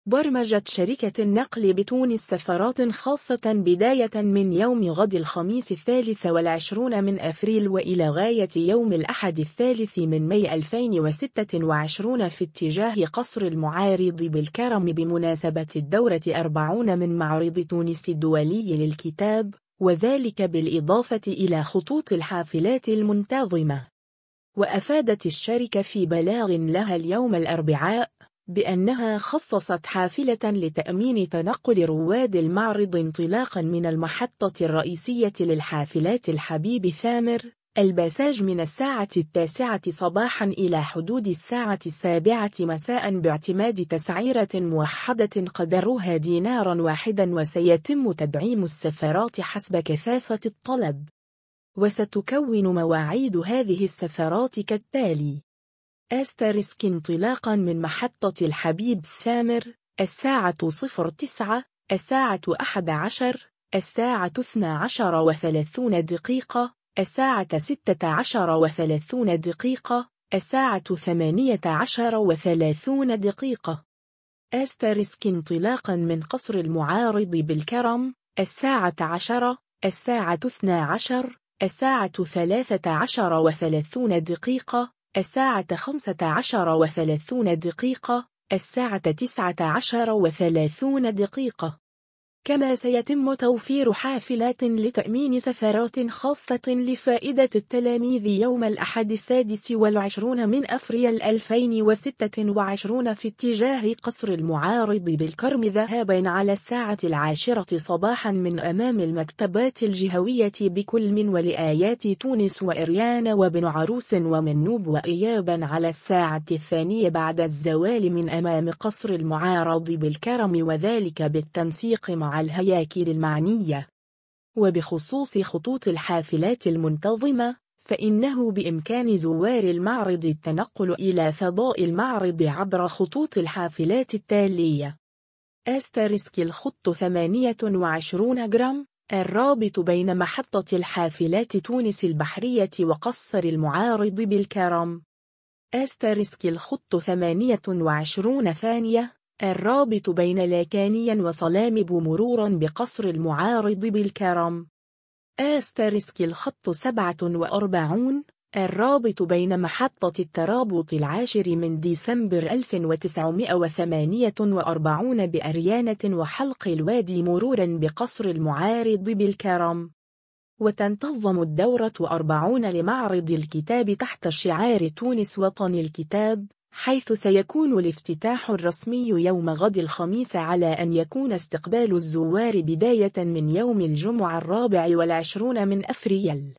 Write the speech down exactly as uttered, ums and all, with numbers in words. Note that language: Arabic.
برمجت شركة النقل بتونس سفرات خاصة بداية من يوم غد الخميس الثالث والعشرون من أفريل وإلى غاية يوم الأحد الثالث من ماي ألفين وستة وعشرين في اتجاه قصر المعارض بالكرم بمناسبة الدورة أربعون من معرض تونس الدولي للكتاب، وذلك بالإضافة إلى خطوط الحافلات المنتظمة. وأفادت الشركة في بلاغ لها اليوم الأربعاء بأنها خصصت حافلة لتأمين تنقل رواد المعرض انطلاقا من المحطة الرئيسية للحافلات الحبيب ثامر الباساج من الساعة التاسعة صباحا إلى حدود الساعة السابعة مساء باعتماد تسعيرة موحدة قدرها دينارا واحدا، وسيتم تدعيم السفرات حسب كثافة الطلب. وستكون مواعيد هذه السفرات كالتالي: أسترسك انطلاقا من محطة الحبيب ثامر الساعة صفر تسعة، الساعة أحد عشر، الساعة اثنى عشر وثلاثون دقيقة، الساعة ستة عشر وثلاثون دقيقة، الساعة ثمانية عشر وثلاثون دقيقة. أسترسك انطلاقا من قصر المعارض بالكرم الساعة عشرة، الساعة اثنى عشر، الساعة ثلاثة عشر وثلاثون دقيقة، الساعة خمسة عشر وثلاثون دقيقة، الساعة تسعة عشر وثلاثون دقيقة. كما سيتم توفير حافلات لتأمين سفرات خاصة لفائدة التلاميذ يوم الأحد السادس والعشرون من أفريل ألفين وستة وعشرين في اتجاه قصر المعارض بالكرم ذهابا على الساعة العاشرة صباحا من أمام المكتبات الجهوية بكل من ولآيات تونس وإريان وبن عروس ومنوب، وإيابا على الساعة الثانية بعد الزوال من أمام قصر المعارض بالكرم، وذلك بالتنسيق مع مع الهياكل المعنية. وبخصوص خطوط الحافلات المنتظمة، فإنه بإمكان زوار المعرض التنقل إلى فضاء المعرض عبر خطوط الحافلات التالية: أسترسك الخط ثمانية وعشرين جرام الرابط بين محطة الحافلات تونس البحرية وقصر المعارض بالكرم. أسترسك الخط ثمانية وعشرين ثانية الرابط بين لاكانيا وصلامب مرورا بقصر المعارض بالكرم. أسترسك الخط سبعة وأربعين الرابط بين محطة الترابط العاشر من ديسمبر ألف وتسعمائة وثمانية وأربعين بأريانة وحلق الوادي مرورا بقصر المعارض بالكرم. وتنتظم الدورة أربعون لمعرض الكتاب تحت شعار تونس وطن الكتاب، حيث سيكون الافتتاح الرسمي يوم غد الخميس، على أن يكون استقبال الزوار بداية من يوم الجمعة الرابع والعشرون من أفريل.